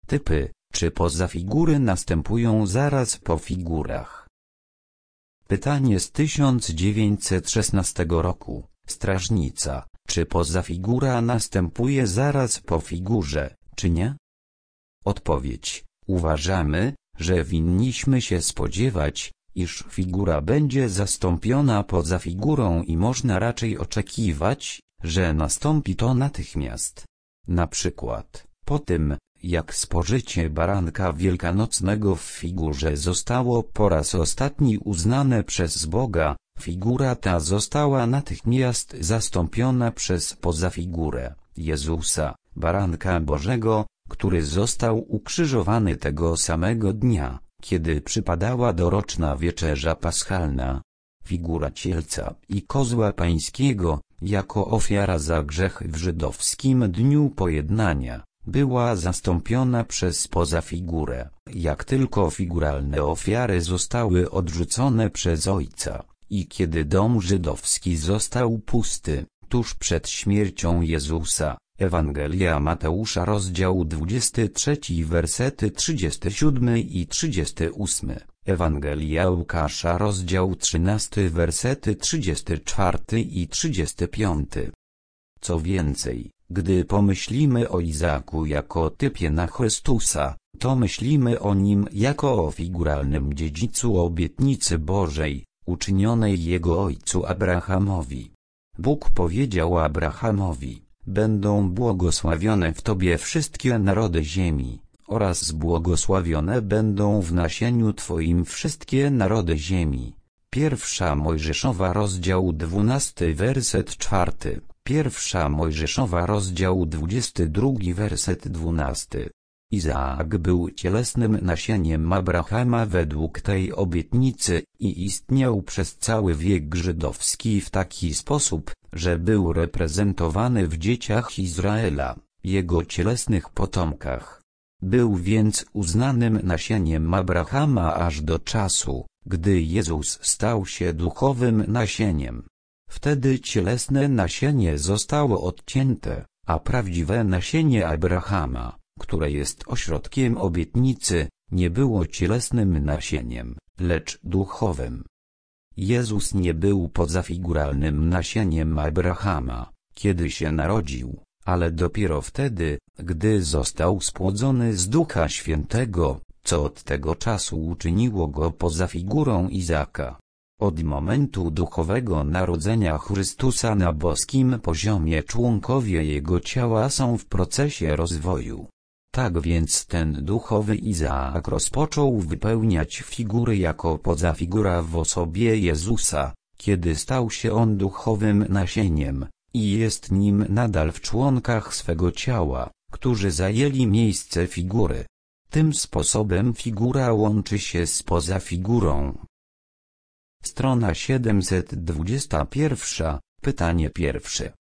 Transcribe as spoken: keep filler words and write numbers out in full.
Typy, czy pozafigury następują zaraz po figurach? Pytanie z tysiąc dziewięćset szesnastego roku. Strażnica, czy pozafigura następuje zaraz po figurze, czy nie? Odpowiedź. Uważamy, że winniśmy się spodziewać, iż figura będzie zastąpiona pozafigurą i można raczej oczekiwać, że nastąpi to natychmiast. Na przykład, po tym, jak spożycie baranka wielkanocnego w figurze zostało po raz ostatni uznane przez Boga, figura ta została natychmiast zastąpiona przez pozafigurę Jezusa, baranka Bożego, który został ukrzyżowany tego samego dnia, kiedy przypadała doroczna wieczerza paschalna. Figura cielca i kozła pańskiego, jako ofiara za grzech w żydowskim dniu pojednania, była zastąpiona przez pozafigurę. Jak tylko figuralne ofiary zostały odrzucone przez Ojca, i kiedy dom żydowski został pusty, tuż przed śmiercią Jezusa, Ewangelia Mateusza rozdział dwudziesty trzeci wersety trzydziesty siódmy i trzydziesty ósmy, Ewangelia Łukasza rozdział trzynasty wersety trzydziesty czwarty i trzydziesty piąty. Co więcej, gdy pomyślimy o Izaku jako typie na Chrystusa, to myślimy o nim jako o figuralnym dziedzicu obietnicy Bożej, uczynionej jego ojcu Abrahamowi. Bóg powiedział Abrahamowi: będą błogosławione w tobie wszystkie narody ziemi, oraz błogosławione będą w nasieniu twoim wszystkie narody ziemi. Pierwsza Mojżeszowa rozdział dwunasty werset czwarty, Pierwsza Mojżeszowa rozdział dwudziesty drugi werset dwunasty. Izaak był cielesnym nasieniem Abrahama według tej obietnicy i istniał przez cały wiek żydowski w taki sposób, że był reprezentowany w dzieciach Izraela, jego cielesnych potomkach. Był więc uznanym nasieniem Abrahama aż do czasu, gdy Jezus stał się duchowym nasieniem. Wtedy cielesne nasienie zostało odcięte, a prawdziwe nasienie Abrahama, które jest ośrodkiem obietnicy, nie było cielesnym nasieniem, lecz duchowym. Jezus nie był pozafiguralnym nasieniem Abrahama, kiedy się narodził, ale dopiero wtedy, gdy został spłodzony z Ducha Świętego, co od tego czasu uczyniło go pozafigurą Izaka. Od momentu duchowego narodzenia Chrystusa na boskim poziomie członkowie jego ciała są w procesie rozwoju. Tak więc ten duchowy Izaak rozpoczął wypełniać figury jako pozafigura w osobie Jezusa, kiedy stał się on duchowym nasieniem, i jest nim nadal w członkach swego ciała, którzy zajęli miejsce figury. Tym sposobem figura łączy się z pozafigurą. Strona siedemset dwadzieścia jeden. Pytanie pierwsze.